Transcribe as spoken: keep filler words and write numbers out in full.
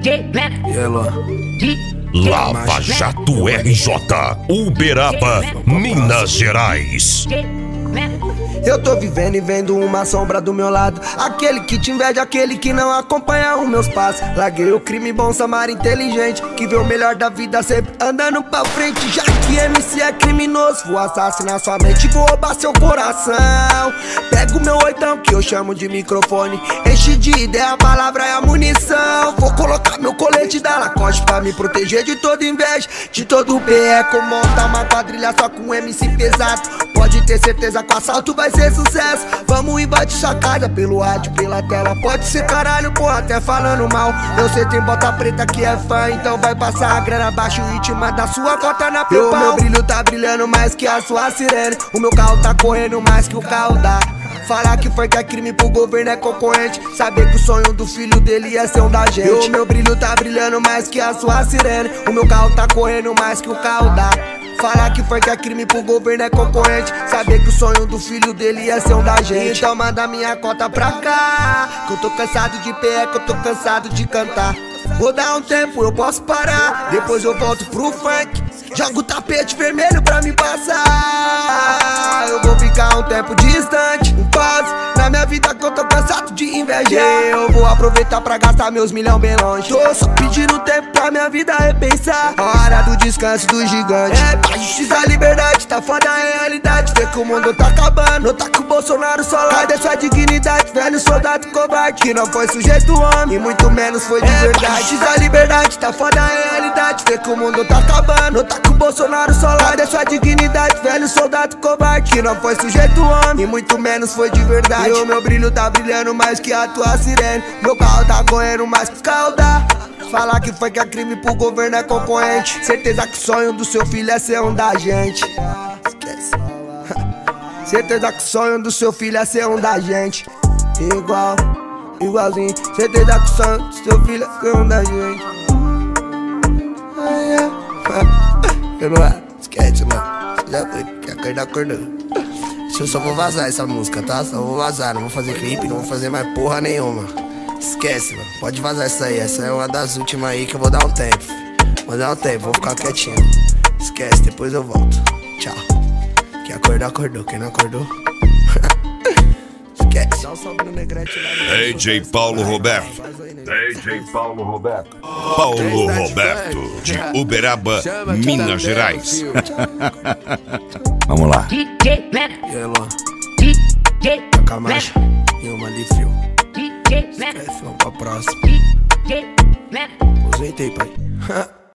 Lava Jato R J, Uberaba, Minas Gerais. Eu tô vivendo e vendo uma sombra do meu lado, aquele que te inveja, aquele que não acompanha os meus passos. Larguei o crime, bom samar inteligente, que vê o melhor da vida sempre andando pra frente. Já que M C é criminoso, vou assassinar sua mente, vou roubar seu coração. Pego meu oitão, que eu chamo de microfone, enche de ideia, a palavra é a munição. Vou colocar meu colete da Lacoste pra me proteger de toda inveja, de todo o beco. Montar uma quadrilha só com M C pesado, pode ter certeza que o assalto vai ser sucesso. Vamos invadir sua casa pelo rádio, pela tela. Pode ser caralho, porra, até falando mal. Eu sei tem bota preta que é fã, então vai passar a grana abaixo e te manda sua cota na PayPal. O meu brilho tá brilhando mais que a sua sirene, o meu carro tá correndo mais que o carro da. Falar que foi que é crime pro governo é concorrente, saber que o sonho do filho dele é ser um da gente. O meu brilho tá brilhando mais que a sua sirene, o meu carro tá correndo mais que o carro da. Falar que foi que é crime pro governo é concorrente, saber que o sonho do filho dele é ser um da gente. Então manda minha cota pra cá, que eu tô cansado de pé, que eu tô cansado de cantar. Vou dar um tempo, eu posso parar, depois eu volto pro funk. Jogo o tapete vermelho pra me passar. Eu vou ficar um tempo distante, um pause na minha vida que eu tô cansado de invejar. Eu vou aproveitar pra gastar meus milhão bem longe. Tô só pedindo tempo pra minha vida repensar. A hora do descanso do gigante. É pra justiça, liberdade, tá foda a realidade. Vê que o mundo tá acabando, não tá com o Bolsonaro só lá. Cadê sua dignidade, velho soldado covarde, que não foi sujeito homem e muito menos foi de verdade. É pra justiça, liberdade, tá foda a realidade. Vê que o mundo tá acabando, não tá com o Bolsonaro só lá. Cadê sua dignidade, velho soldado covarde, que não foi sujeito homem e muito menos foi de verdade. E o meu brilho tá brilhando mais que a tua sirene, meu carro tá correndo mais que o carro da. Falar que foi que é crime pro governo é concorrente, certeza que o sonho do seu filho é ser um da gente. Esquece. Certeza que o sonho do seu filho é ser um da gente. Igual, igualzinho. Certeza que o sonho do seu filho é ser um da gente. Eu não é, esquece, mano. Você já foi, quer acordar, acordou. Eu só vou vazar essa música, tá? Só vou vazar, não vou fazer clipe, não vou fazer mais porra nenhuma. Esquece, mano, pode vazar essa aí. Essa é uma das últimas aí que eu vou dar um tempo. Vou dar um tempo, vou ficar quietinho. Esquece, depois eu volto. Tchau. Quem acordou, acordou, quem não acordou esquece. D J Paulo Roberto. D J Paulo Roberto. Paulo Roberto, de Uberaba, Minas Gerais. Vamos lá. E aí, Luan? Toca mais. E uma de frio. Esquece, vamos pra próxima. Aposentei, pai.